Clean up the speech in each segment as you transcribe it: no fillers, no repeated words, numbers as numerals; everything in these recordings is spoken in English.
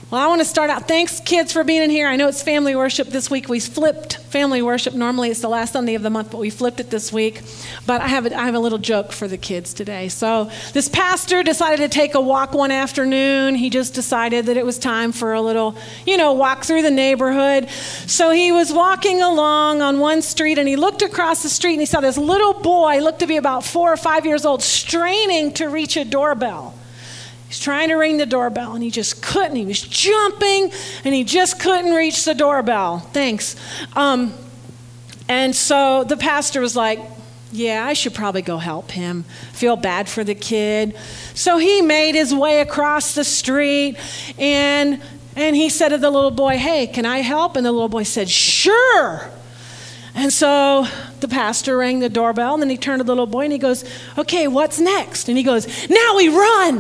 Well, I want to start out. Thanks, kids, for being in here. I know it's family worship this week. We flipped family worship. Normally it's the last Sunday of the month, but we flipped it this week. But I have a little joke for the kids today. So this pastor decided to take a walk one afternoon. He just decided that it was time for a little, walk through the neighborhood. So he was walking along on one street, and he looked across the street, and he saw this little boy, looked to be about 4 or 5 years old, straining to reach a doorbell. He's trying to ring the doorbell, and he just couldn't. He was jumping, and he just couldn't reach the doorbell. Thanks. And so the pastor was like, yeah, I should probably go help him. Feel bad for the kid. So he made his way across the street, and he said to the little boy, hey, can I help? And the little boy said, sure. And so the pastor rang the doorbell, and then he turned to the little boy, and he goes, okay, what's next? And he goes, now we run.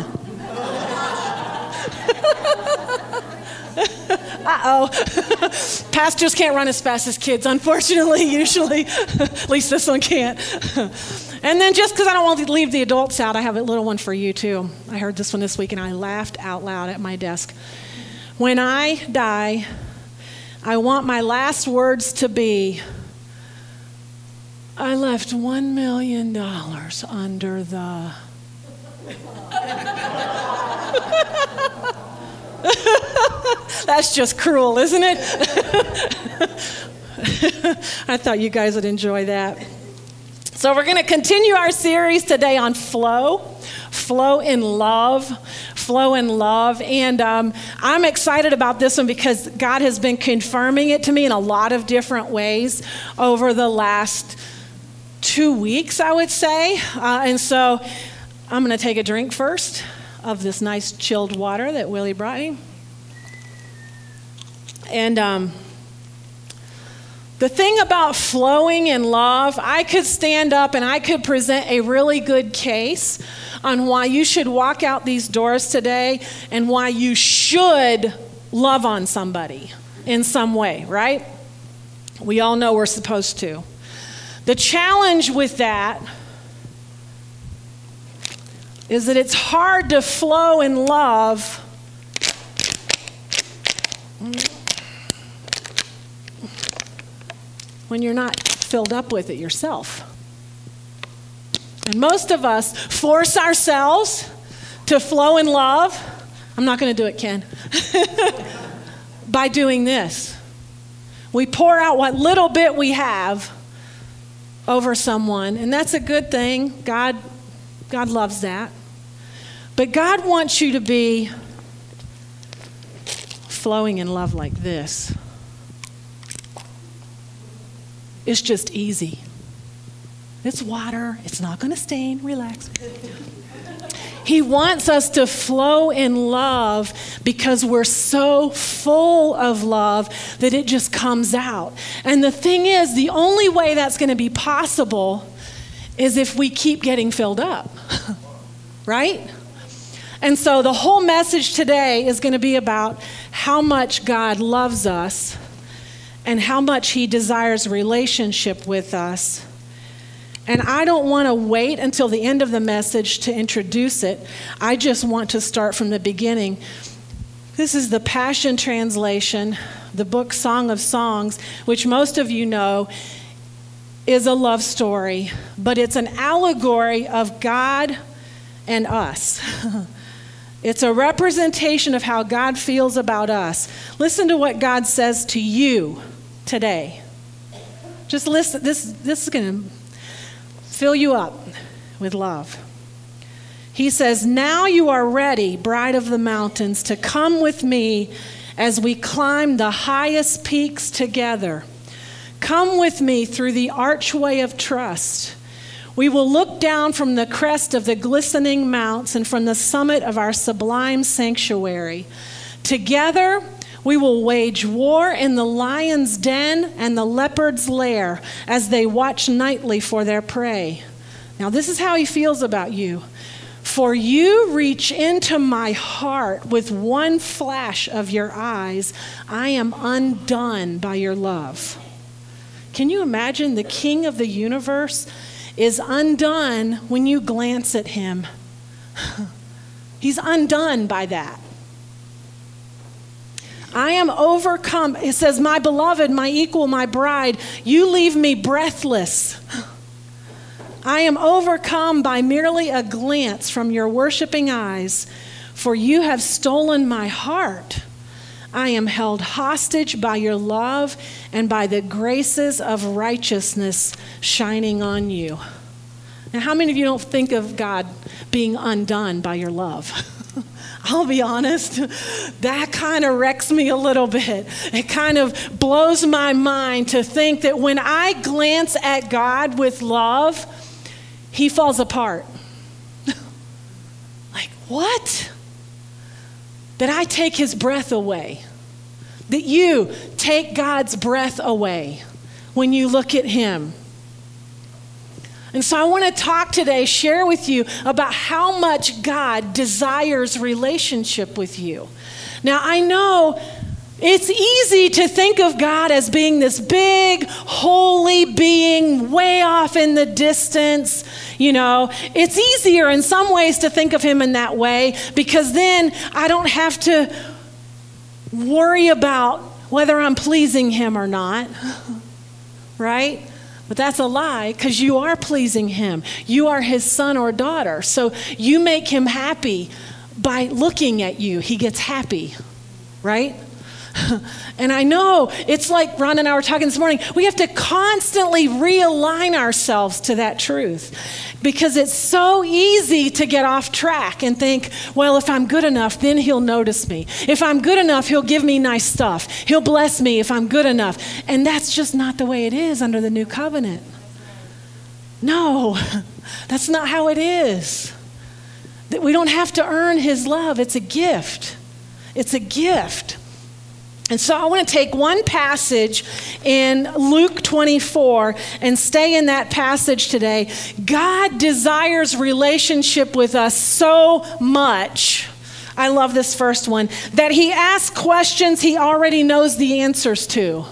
Uh-oh. Pastors can't run as fast as kids, unfortunately, usually. At least this one can't. And then just because I don't want to leave the adults out, I have a little one for you, too. I heard this one this week, and I laughed out loud at my desk. When I die, I want my last words to be, I left $1 million under the... That's just cruel, isn't it? I thought you guys would enjoy that. So we're going to continue our series today on flow in love. And I'm excited about this one because God has been confirming it to me in a lot of different ways over the last 2 weeks, I would say. And so I'm going to take a drink first of this nice chilled water that Willie brought me. And the thing about flowing in love, I could stand up and I could present a really good case on why you should walk out these doors today and why you should love on somebody in some way, right? We all know we're supposed to. The challenge with that is that it's hard to flow in love when you're not filled up with it yourself. And most of us force ourselves to flow in love. I'm not going to do it, Ken. By doing this. We pour out what little bit we have over someone, and that's a good thing. God loves that. But God wants you to be flowing in love like this. It's just easy. It's water. It's not going to stain. Relax. He wants us to flow in love because we're so full of love that it just comes out. And the thing is, the only way that's going to be possible is if we keep getting filled up, right? And so the whole message today is going to be about how much God loves us and how much he desires relationship with us. And I don't want to wait until the end of the message to introduce it. I just want to start from the beginning. This is the Passion Translation, the book Song of Songs, which most of you know is a love story, but it's an allegory of God and us. It's a representation of how God feels about us. Listen to what God says to you today. Just listen. This is going to fill you up with love. He says, now you are ready, bride of the mountains, to come with me as we climb the highest peaks together. Come with me through the archway of trust. We will look down from the crest of the glistening mounts and from the summit of our sublime sanctuary. Together, we will wage war in the lion's den and the leopard's lair as they watch nightly for their prey. Now, this is how he feels about you. For you reach into my heart with one flash of your eyes. I am undone by your love. Can you imagine the king of the universe is undone when you glance at him? He's undone by that. I am overcome. It says, my beloved, my equal, my bride, you leave me breathless. I am overcome by merely a glance from your worshiping eyes, for you have stolen my heart. I am held hostage by your love and by the graces of righteousness shining on you. Now, how many of you don't think of God being undone by your love? I'll be honest, that kind of wrecks me a little bit. It kind of blows my mind to think that when I glance at God with love, he falls apart. Like, what? That I take his breath away. That you take God's breath away when you look at him. And so I want to talk today, share with you about how much God desires relationship with you. Now, I know it's easy to think of God as being this big, holy being way off in the distance. You know, it's easier in some ways to think of him in that way because then I don't have to worry about whether I'm pleasing him or not, right? But that's a lie because you are pleasing him. You are his son or daughter. So you make him happy by looking at you. He gets happy, right? And I know it's like Ron and I were talking this morning. We have to constantly realign ourselves to that truth because it's so easy to get off track and think, well, if I'm good enough, then he'll notice me. If I'm good enough, he'll give me nice stuff. He'll bless me if I'm good enough. And that's just not the way it is under the new covenant. No, that's not how it is. That we don't have to earn his love. It's a gift. It's a gift. And so I want to take one passage in Luke 24 and stay in that passage today. God desires relationship with us so much. I love this first one, that he asks questions he already knows the answers to.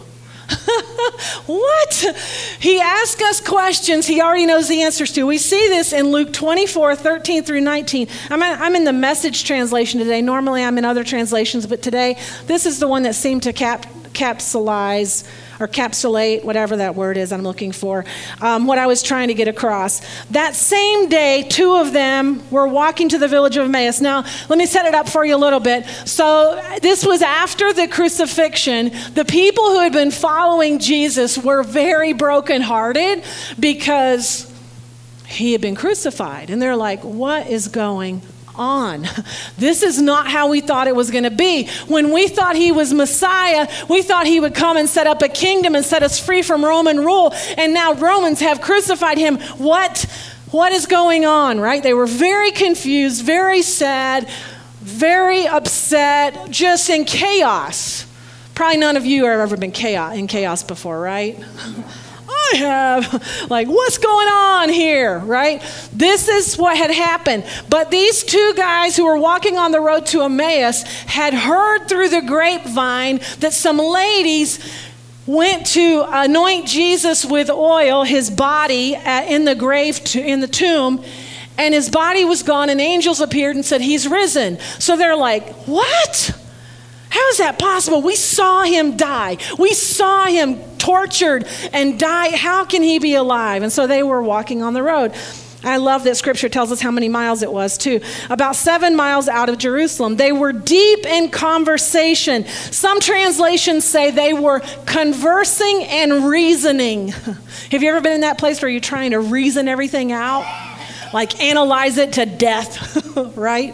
What? He asks us questions he already knows the answers to. We see this in Luke 24, 13 through 19. I'm in the Message translation today. Normally I'm in other translations, but today this is the one that seemed to capsulize or encapsulate, whatever that word is I'm looking for, what I was trying to get across. That same day, two of them were walking to the village of Emmaus. Now, let me set it up for you a little bit. So this was after the crucifixion. The people who had been following Jesus were very brokenhearted because he had been crucified. And they're like, what is going on? This is not how we thought it was going to be. When we thought he was Messiah, we thought he would come and set up a kingdom and set us free from Roman rule. And now Romans have crucified him. What is going on, right? They were very confused, very sad, very upset, just in chaos. Probably none of you have ever been in chaos before, right? I have, like, what's going on here, right? This is what had happened. But these two guys who were walking on the road to Emmaus had heard through the grapevine that some ladies went to anoint Jesus with oil, his body in the grave, in the tomb, and his body was gone, and angels appeared and said, he's risen. So they're like, what? How is that possible? We saw him die. We saw him tortured and die. How can he be alive? And so they were walking on the road. I love that scripture tells us how many miles it was too. About 7 miles out of Jerusalem. They were deep in conversation. Some translations say they were conversing and reasoning. Have you ever been in that place where you're trying to reason everything out? Like analyze it to death, right?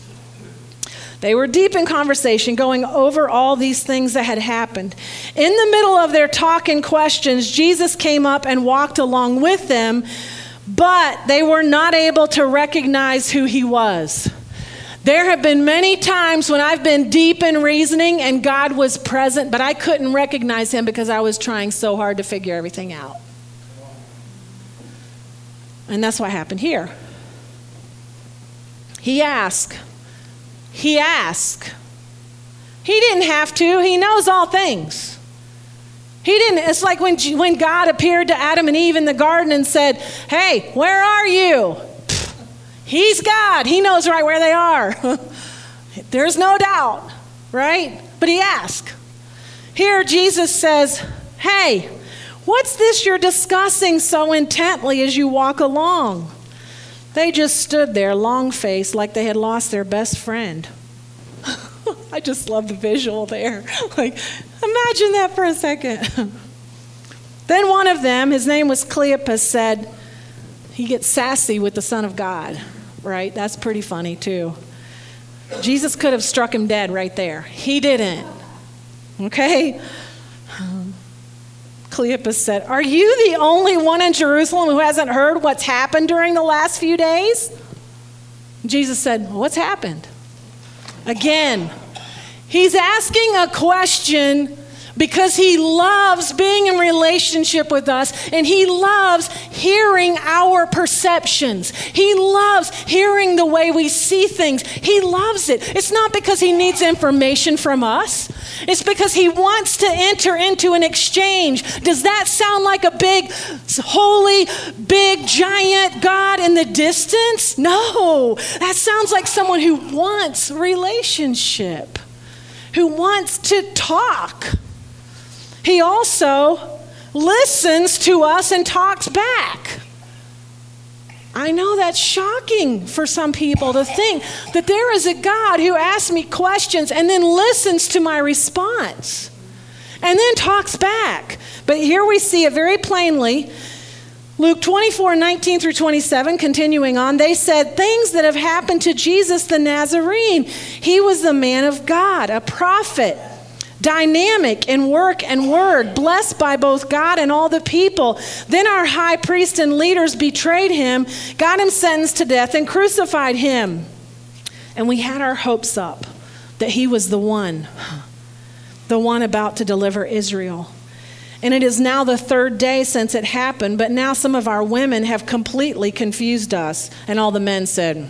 They were deep in conversation, going over all these things that had happened. In the middle of their talk and questions, Jesus came up and walked along with them, but they were not able to recognize who he was. There have been many times when I've been deep in reasoning and God was present, but I couldn't recognize him because I was trying so hard to figure everything out. And that's what happened here. He asked. He didn't have to. He knows all things. He didn't. It's like when God appeared to Adam and Eve in the garden and said, hey, where are you? He's God. He knows right where they are. There's no doubt. right? But he asked. Here Jesus says, hey, what's this you're discussing so intently as you walk along? They just stood there, long-faced, like they had lost their best friend. I just love the visual there. Like, imagine that for a second. Then one of them, his name was Cleopas, said, he gets sassy with the Son of God, right? That's pretty funny too. Jesus could have struck him dead right there. He didn't. Okay? Cleopas said, are you the only one in Jerusalem who hasn't heard what's happened during the last few days? Jesus said, what's happened? Again, he's asking a question because he loves being in relationship with us, and he loves hearing our perceptions. He loves hearing the way we see things. He loves it. It's not because he needs information from us. It's because he wants to enter into an exchange. Does that sound like a big, holy, big, giant God in the distance? No. That sounds like someone who wants relationship, who wants to talk. He also listens to us and talks back. I know that's shocking for some people to think that there is a God who asks me questions and then listens to my response and then talks back. But here we see it very plainly. Luke 24:19 through 27, continuing on, they said things that have happened to Jesus the Nazarene. He was the man of God, a prophet, dynamic in work and word, blessed by both God and all the people. Then our high priest and leaders betrayed him, got him sentenced to death, and crucified him. And we had our hopes up that he was the one about to deliver Israel. And it is now the third day since it happened, but now some of our women have completely confused us. And all the men said,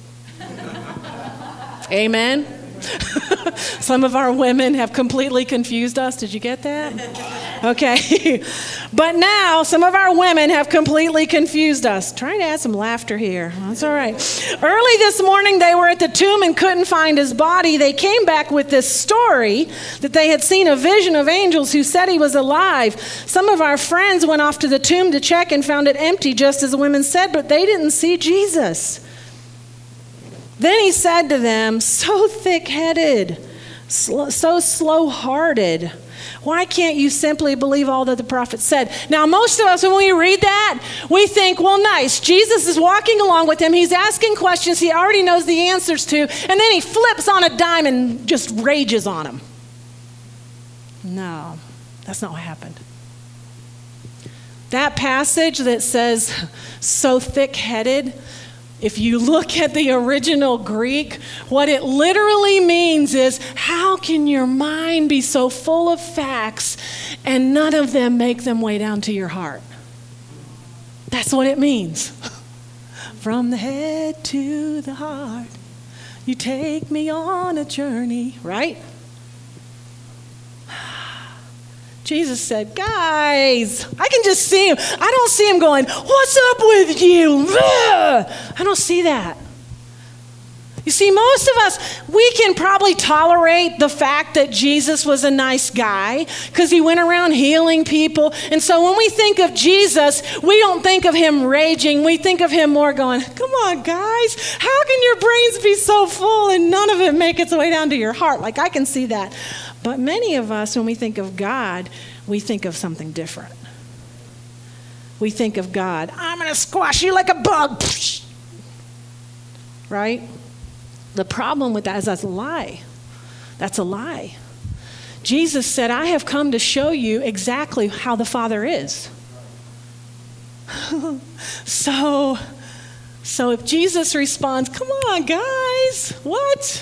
amen. Some of our women have completely confused us. Did you get that? Okay. But now some of our women have completely confused us. Trying to add some laughter here. That's all right. Early this morning, they were at the tomb and couldn't find his body. They came back with this story that they had seen a vision of angels who said he was alive. Some of our friends went off to the tomb to check and found it empty, just as the women said, but they didn't see Jesus. Then he said to them, so thick-headed, so slow-hearted, why can't you simply believe all that the prophet said? Now, most of us, when we read that, we think, well, nice. Jesus is walking along with him. He's asking questions he already knows the answers to, and then he flips on a dime and just rages on him. No, that's not what happened. That passage that says, so thick-headed, if you look at the original Greek, what it literally means is, how can your mind be so full of facts and none of them make them way down to your heart? That's what it means. From the head to the heart, you take me on a journey, right? Jesus said, guys, I can just see him. I don't see him going, what's up with you? I don't see that. You see, most of us, we can probably tolerate the fact that Jesus was a nice guy because he went around healing people. And so when we think of Jesus, we don't think of him raging. We think of him more going, come on, guys, how can your brains be so full and none of it make its way down to your heart? Like, I can see that. But many of us, when we think of God, we think of something different. We think of God, I'm going to squash you like a bug. Right? The problem with that is that's a lie. That's a lie. Jesus said, I have come to show you exactly how the Father is. So if Jesus responds, come on, guys, what?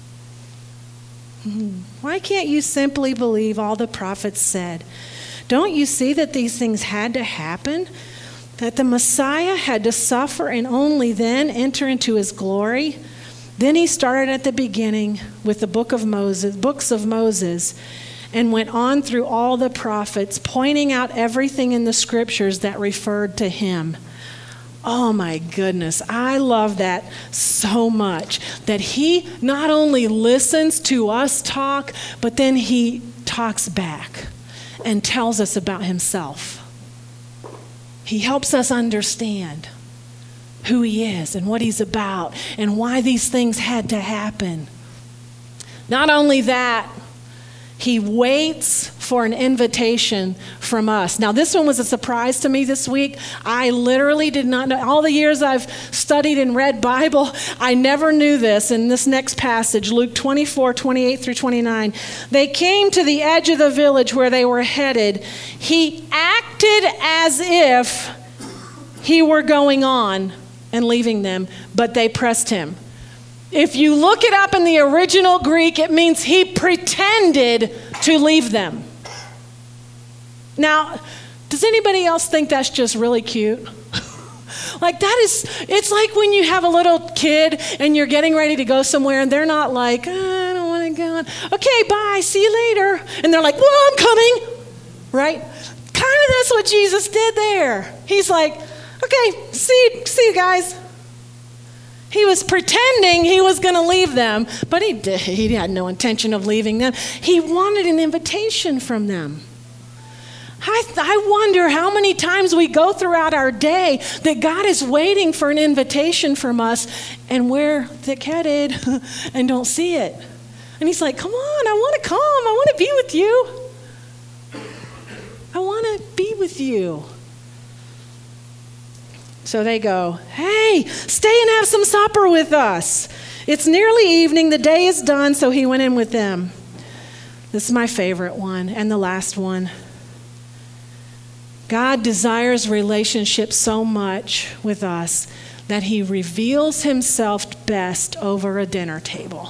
Why can't you simply believe all the prophets said? Don't you see that these things had to happen? That the Messiah had to suffer and only then enter into his glory? Then he started at the beginning with the books of Moses, and went on through all the prophets, pointing out everything in the scriptures that referred to him. Oh my goodness, I love that so much, that he not only listens to us talk, but then he talks back and tells us about himself. He helps us understand who he is and what he's about and why these things had to happen. Not only that, he waits for an invitation from us. Now, this one was a surprise to me this week. I literally did not know. All the years I've studied and read Bible, I never knew this. In this next passage, Luke 24, 28 through 29, they came to the edge of the village where they were headed. He acted as if he were going on and leaving them, but they pressed him. If you look it up in the original Greek, it means he pretended to leave them. Now, does anybody else think that's just really cute? Like it's like when you have a little kid and you're getting ready to go somewhere and they're not like, I don't want to go. Okay, bye, see you later. And they're like, well, I'm coming, right? Kind of that's what Jesus did there. He's like, okay, see you guys. He was pretending he was going to leave them, but he had no intention of leaving them. He wanted an invitation from them. I wonder how many times we go throughout our day that God is waiting for an invitation from us, and we're thick-headed and don't see it. And he's like, come on, I want to come. I want to be with you. I want to be with you. So they go, hey, stay and have some supper with us. It's nearly evening. The day is done. So he went in with them. This is my favorite one and the last one. God desires relationship so much with us that he reveals himself best over a dinner table.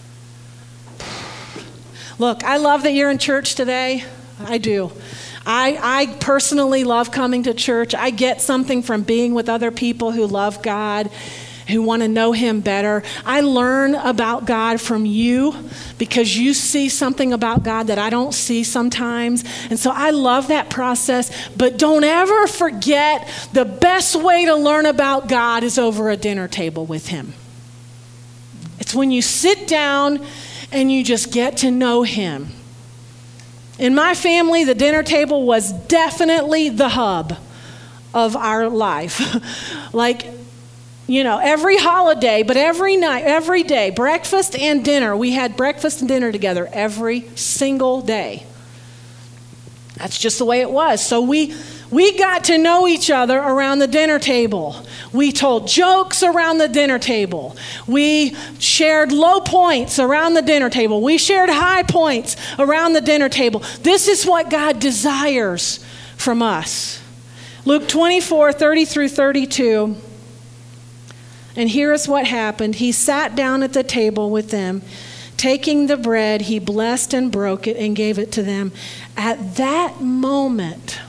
Look, I love that you're in church today. I do. I personally love coming to church. I get something from being with other people who love God, who want to know him better. I learn about God from you because you see something about God that I don't see sometimes. And so I love that process. But don't ever forget, the best way to learn about God is over a dinner table with him. It's when you sit down and you just get to know him. In my family, the dinner table was definitely the hub of our life. Like, you know, every holiday, but every night, every day, breakfast and dinner. We had breakfast and dinner together every single day. That's just the way it was. So we got to know each other around the dinner table. We told jokes around the dinner table. We shared low points around the dinner table. We shared high points around the dinner table. This is what God desires from us. Luke 24, 30 through 32. And here is what happened. He sat down at the table with them. Taking the bread, he blessed and broke it and gave it to them. At that moment,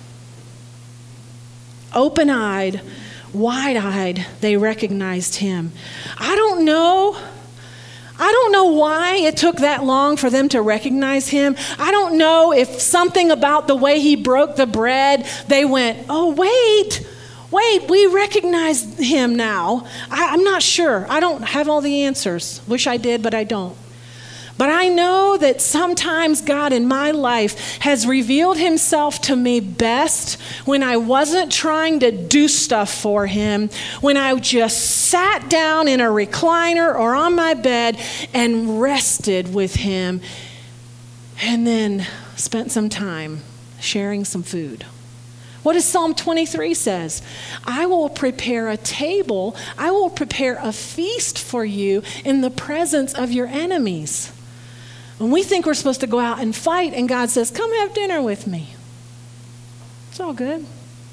open-eyed, wide-eyed, they recognized him. I don't know why it took that long for them to recognize him. I don't know if something about the way he broke the bread, they went, oh, wait, we recognize him now. I'm not sure. I don't have all the answers. Wish I did, but I don't. But I know that sometimes God in my life has revealed himself to me best when I wasn't trying to do stuff for him, when I just sat down in a recliner or on my bed and rested with him, and then spent some time sharing some food. What does Psalm 23 says? I will prepare a table, I will prepare a feast for you in the presence of your enemies. When we think we're supposed to go out and fight, and God says, come have dinner with me. It's all good.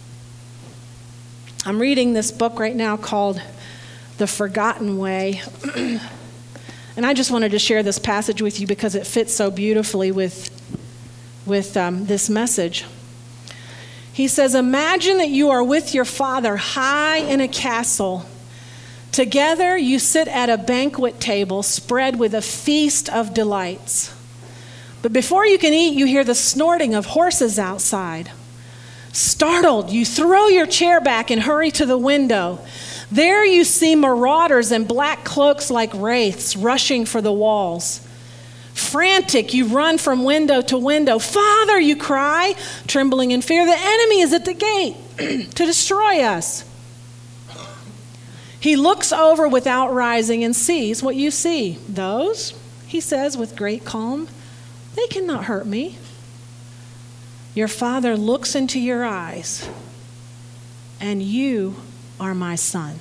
I'm reading this book right now called The Forgotten Way. And I just wanted to share this passage with you because it fits so beautifully with this message. He says, imagine that you are with your father high in a castle. Together you sit at a banquet table spread with a feast of delights. But before you can eat, you hear the snorting of horses outside. Startled, you throw your chair back and hurry to the window. There you see marauders in black cloaks like wraiths rushing for the walls. Frantic, you run from window to window. Father, you cry, trembling in fear. The enemy is at the gate to destroy us. He looks over without rising and sees what you see. Those, he says with great calm, they cannot hurt me. Your Father looks into your eyes, and you are my son.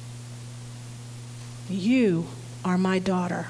You are my daughter.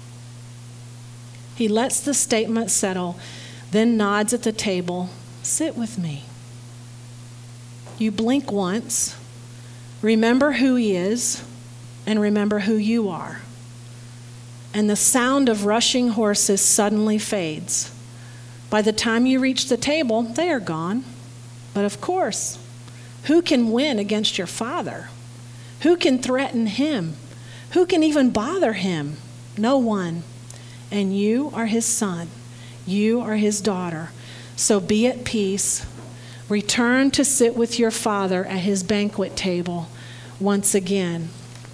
He lets the statement settle, then nods at the table. Sit with me. You blink once, remember who he is, and remember who you are. And the sound of rushing horses suddenly fades. By the time you reach the table, they are gone. But of course, who can win against your Father? Who can threaten him? Who can even bother him? No one. And you are his son. You are his daughter. So be at peace. Return to sit with your Father at his banquet table once again.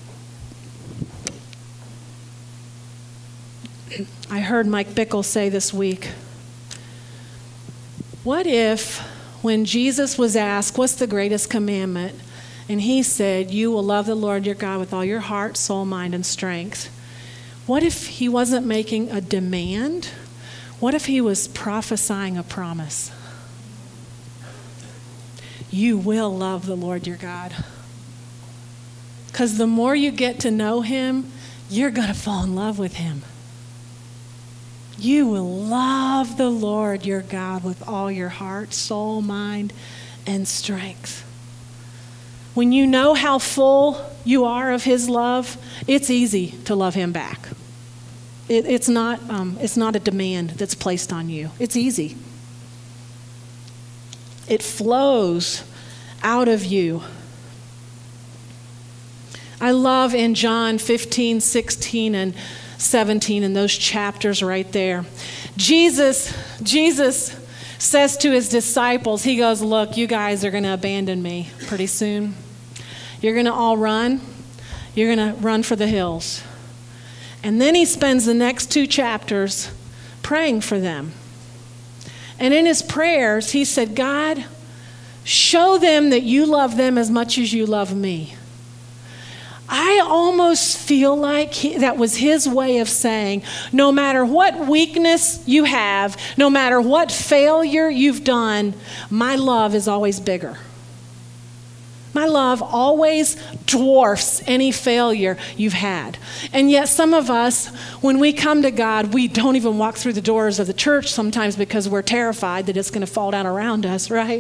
I heard Mike Bickle say this week, what if when Jesus was asked, what's the greatest commandment? And he said, you will love the Lord your God with all your heart, soul, mind, and strength. What if he wasn't making a demand? What if he was prophesying a promise? You will love the Lord your God. Because the more you get to know him, you're going to fall in love with him. You will love the Lord your God with all your heart, soul, mind, and strength. When you know how full you are of his love, it's easy to love him back. It's not a demand that's placed on you. It's easy. It flows out of you. I love in John 15, 16, and 17, in those chapters right there. Jesus says to his disciples, he goes, look, you guys are going to abandon me pretty soon. You're going to all run. You're going to run for the hills. And then he spends the next 2 chapters praying for them. And in his prayers, he said, God, show them that you love them as much as you love me. I almost feel like that was his way of saying, no matter what weakness you have, no matter what failure you've done, my love is always bigger. My love always dwarfs any failure you've had. And yet some of us, when we come to God, we don't even walk through the doors of the church sometimes because we're terrified that it's going to fall down around us, right?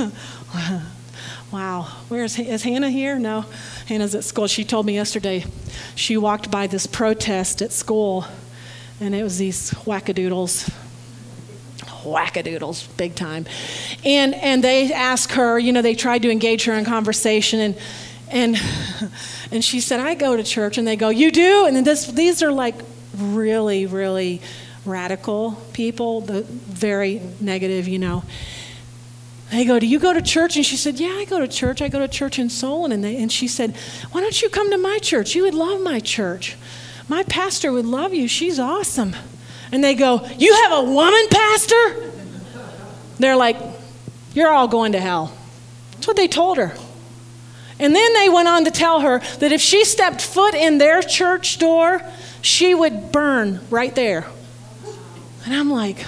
Wow. Is Hannah here? No. Hannah's at school. She told me yesterday she walked by this protest at school, and it was these wackadoodles, big time. And they asked her, they tried to engage her in conversation, and she said, I go to church. And they go, you do? And then these are like really, really radical people, very negative, They go, do you go to church? And she said, yeah, I go to church. I go to church in Solon. And she said, why don't you come to my church? You would love my church. My pastor would love you. She's awesome. And they go, you have a woman pastor? They're like, you're all going to hell. That's what they told her. And then they went on to tell her that if she stepped foot in their church door, she would burn right there. And I'm like,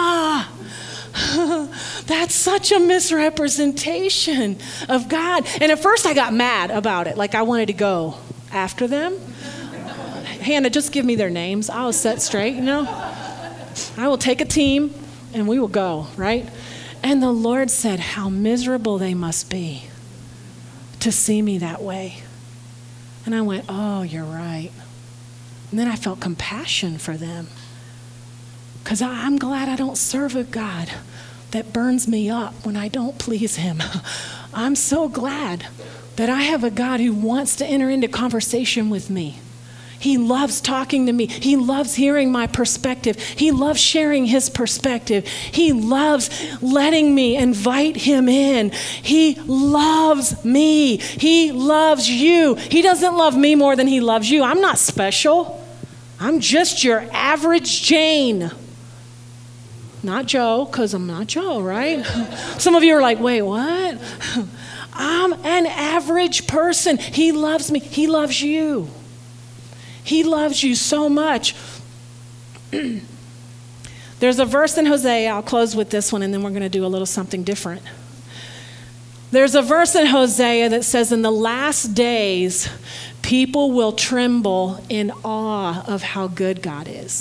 that's such a misrepresentation of God. And at first I got mad about it. Like I wanted to go after them. Hannah, just give me their names. I'll set straight, I will take a team and we will go, right? And the Lord said, how miserable they must be to see me that way. And I went, oh, you're right. And then I felt compassion for them. Because I'm glad I don't serve a God that burns me up when I don't please him. I'm so glad that I have a God who wants to enter into conversation with me. He loves talking to me. He loves hearing my perspective. He loves sharing his perspective. He loves letting me invite him in. He loves me. He loves you. He doesn't love me more than he loves you. I'm not special. I'm just your average Jane. Not Joe, because I'm not Joe, right? Some of you are like, wait, what? I'm an average person. He loves me. He loves you. He loves you so much. There's a verse in Hosea. I'll close with this one, and then we're going to do a little something different. There's a verse in Hosea that says, in the last days, people will tremble in awe of how good God is.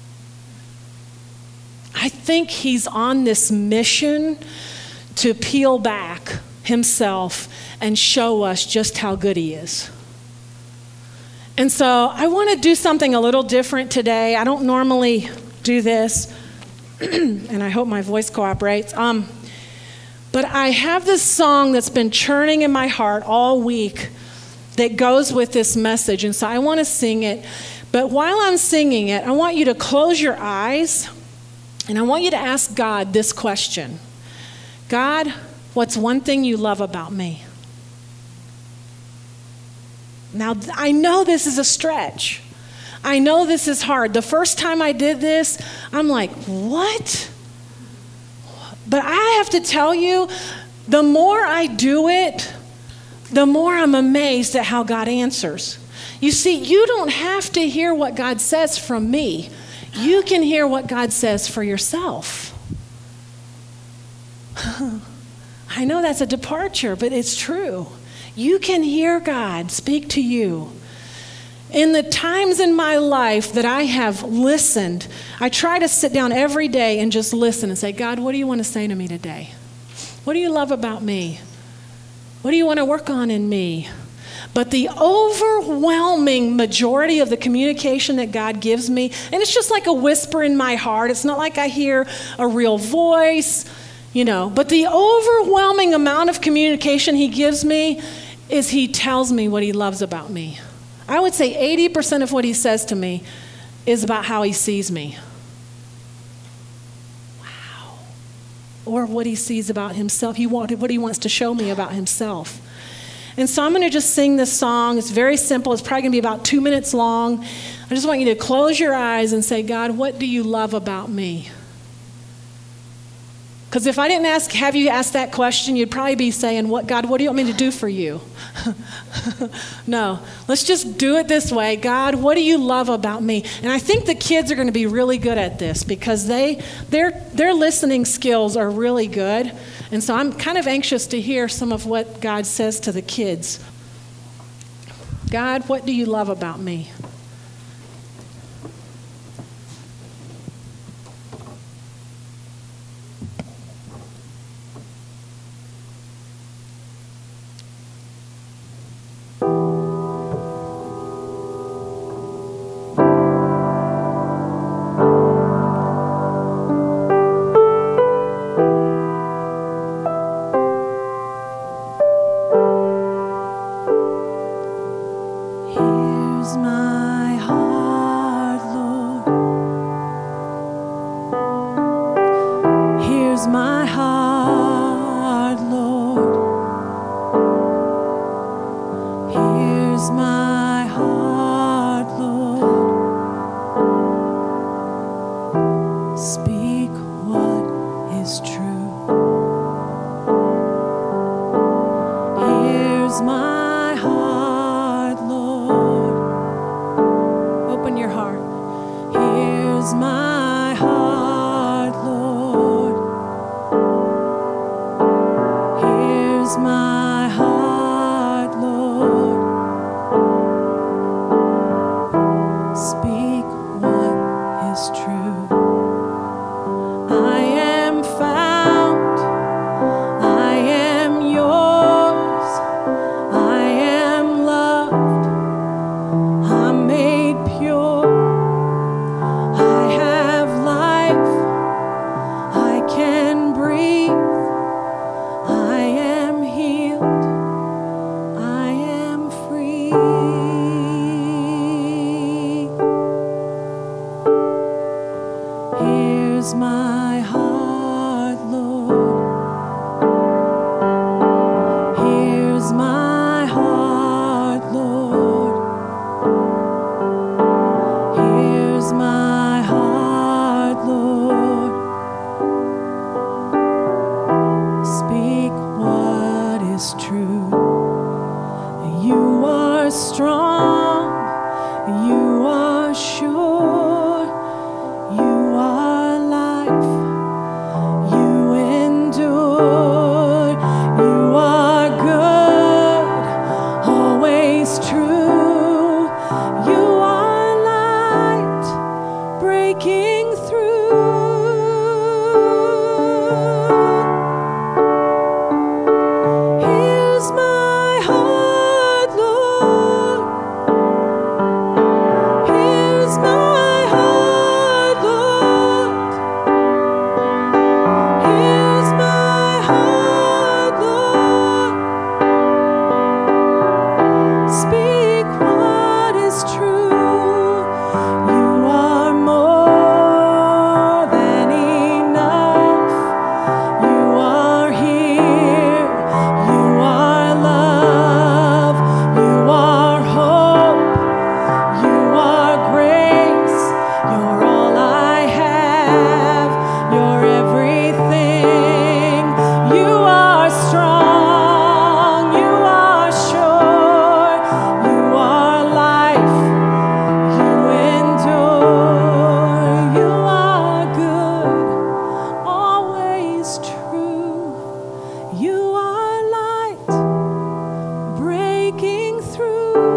I think he's on this mission to peel back himself and show us just how good he is. And so I want to do something a little different today. I don't normally do this, and I hope my voice cooperates. But I have this song that's been churning in my heart all week that goes with this message, and so I want to sing it. But while I'm singing it, I want you to close your eyes, and I want you to ask God this question. God, what's one thing you love about me? Now, I know this is a stretch. I know this is hard. The first time I did this, I'm like, what? But I have to tell you, the more I do it, the more I'm amazed at how God answers. You see, you don't have to hear what God says from me. You can hear what God says for yourself. I know that's a departure, but it's true. You can hear God speak to you. In the times in my life that I have listened, I try to sit down every day and just listen and say, God, what do you want to say to me today? What do you love about me? What do you want to work on in me? But the overwhelming majority of the communication that God gives me, and it's just like a whisper in my heart. It's not like I hear a real voice, but the overwhelming amount of communication he gives me is he tells me what he loves about me. I would say 80% of what he says to me is about how he sees me. Wow. Or what he sees about himself. What he wants to show me about himself. And so I'm going to just sing this song. It's very simple. It's probably going to be about 2 minutes long. I just want you to close your eyes and say, God, what do you love about me? Because if I didn't have you ask that question, you'd probably be saying, God, what do you want me to do for you? No, let's just do it this way. God, what do you love about me? And I think the kids are going to be really good at this because their listening skills are really good. And so I'm kind of anxious to hear some of what God says to the kids. God, what do you love about me? Speak what is true. I am found. Here's my heart, Lord. Here's my heart, Lord. Here's my heart, Lord. Speak what is true. You are strong. You are sure. You are life. You endure. You are good. Always true. You are light breaking through. Here's my heart, Lord. Here's my heart, Lord. Here's my heart, Lord. Speak what is true. You are more than enough. You are here. You are love. You are hope. You are grace. You're all I have. You're everything. You are strong. You are sure. You are life. You endure. You are good. Always true. You are light breaking through.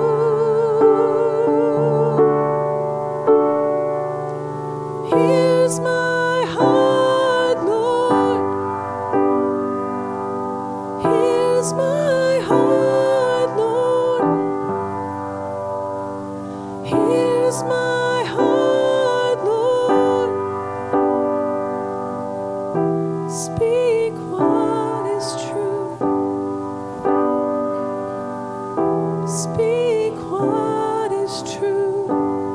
Here's my heart, Lord. Here's my heart, Lord. Here's my heart, Lord. Speak what is true. Speak what is true.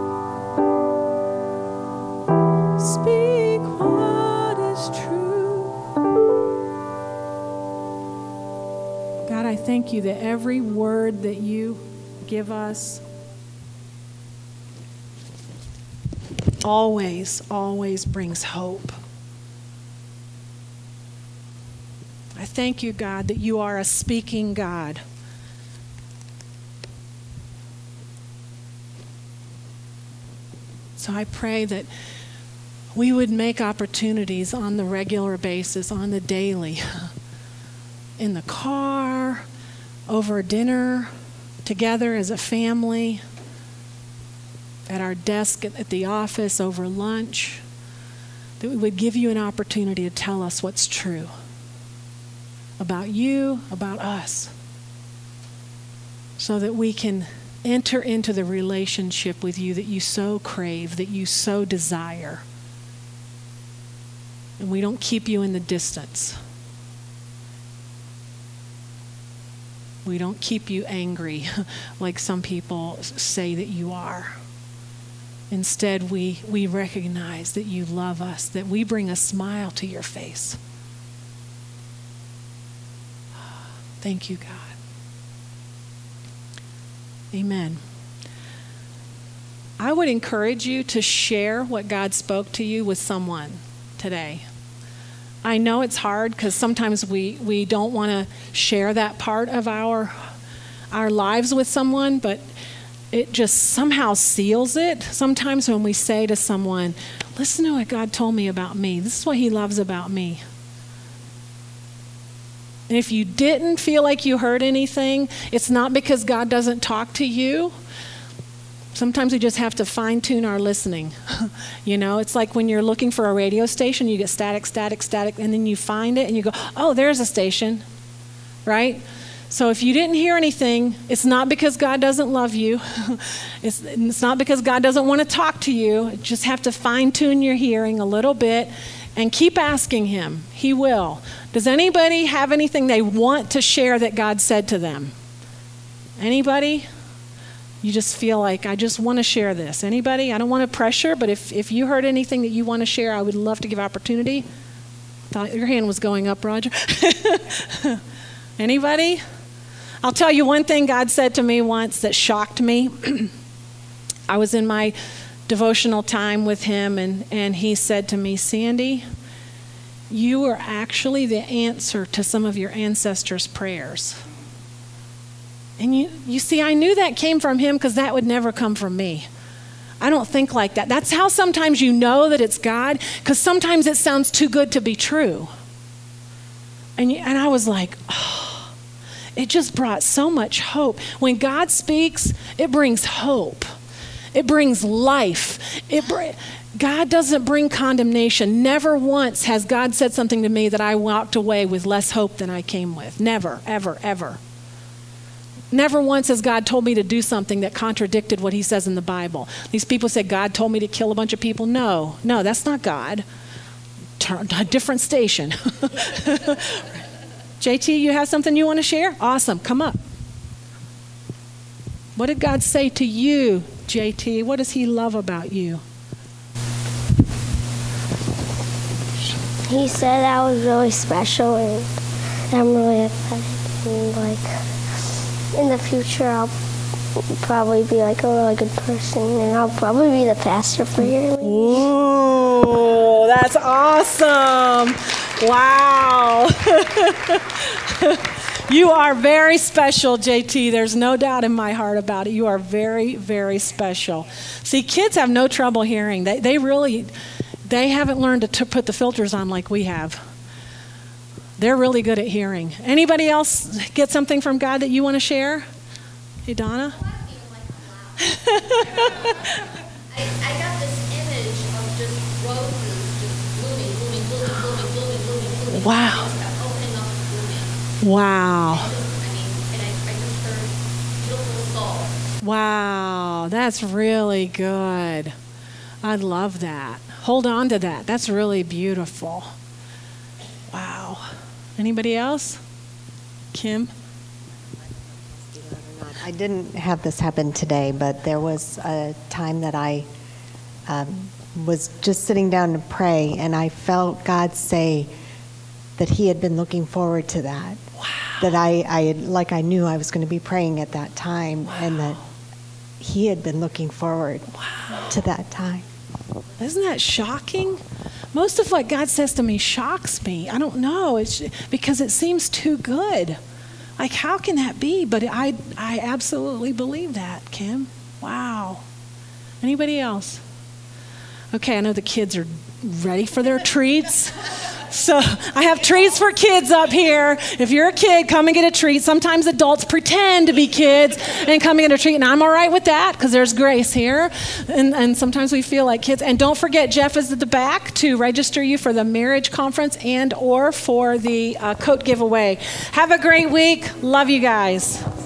Speak what is true. God, I thank you that every word that you give us always, always brings hope. I thank you, God, that you are a speaking God. So I pray that we would make opportunities on the regular basis, on the daily, in the car, over dinner, together as a family, at our desk at the office, over lunch, that we would give you an opportunity to tell us what's true about you, about us, so that we can enter into the relationship with you that you so crave, that you so desire. And we don't keep you in the distance. We don't keep you angry like some people say that you are. Instead, we recognize that you love us, that we bring a smile to your face. Thank you, God. Amen. I would encourage you to share what God spoke to you with someone today. I know it's hard because sometimes we don't want to share that part of our lives with someone, but it just somehow seals it. Sometimes when we say to someone, listen to what God told me about me. This is what he loves about me. And if you didn't feel like you heard anything, it's not because God doesn't talk to you. Sometimes we just have to fine-tune our listening. You know, it's like when you're looking for a radio station, you get static, static, static, and then you find it and you go, oh, there's a station, right? So if you didn't hear anything, it's not because God doesn't love you. It's not because God doesn't want to talk to you. You just have to fine-tune your hearing a little bit and keep asking him. He will. Does anybody have anything they want to share that God said to them? Anybody? You just feel like, I just want to share this. Anybody? I don't want to pressure, but if you heard anything that you want to share, I would love to give opportunity. Thought your hand was going up, Roger. Anybody? I'll tell you one thing God said to me once that shocked me. I was in my devotional time with him, and he said to me, Sandy, you are actually the answer to some of your ancestors' prayers. And you see, I knew that came from him because that would never come from me. I don't think like that. That's how sometimes you know that it's God, because sometimes it sounds too good to be true. And I was like, oh, it just brought so much hope. When God speaks, it brings hope. It brings life. God doesn't bring condemnation. Never once has God said something to me that I walked away with less hope than I came with. Never, ever, ever. Never once has God told me to do something that contradicted what he says in the Bible. These people say, God told me to kill a bunch of people. No, that's not God. A different station. JT, you have something you want to share? Awesome, come up. What did God say to you, JT? What does he love about you? He said I was really special, and I'm really excited. And in the future, I'll probably be like a really good person, and I'll probably be the pastor for your league. Ooh, that's awesome. Wow. You are very special, JT. There's no doubt in my heart about it. You are very, very special. See, kids have no trouble hearing. They haven't learned to put the filters on like we have. They're really good at hearing. Anybody else get something from God that you want to share? Hey, Donna? I got this image of just roses just blooming. Wow. And just opening up and blooming. Wow. And I just heard beautiful soul. Wow, that's really good. I love that. Hold on to that. That's really beautiful. Wow. Anybody else? Kim? I didn't have this happen today, but there was a time that I was just sitting down to pray, and I felt God say that he had been looking forward to that. Wow. That I knew I was going to be praying at that time, wow. And that he had been looking forward to that time. Isn't that shocking? Most of what God says to me shocks me. I don't know. It's because it seems too good. Like, how can that be? But I absolutely believe that, Kim. Wow. Anybody else? Okay, I know the kids are ready for their treats. So I have treats for kids up here. If you're a kid, come and get a treat. Sometimes adults pretend to be kids and come and get a treat. And I'm all right with that because there's grace here. And sometimes we feel like kids. And don't forget, Jeff is at the back to register you for the marriage conference and or for the coat giveaway. Have a great week. Love you guys.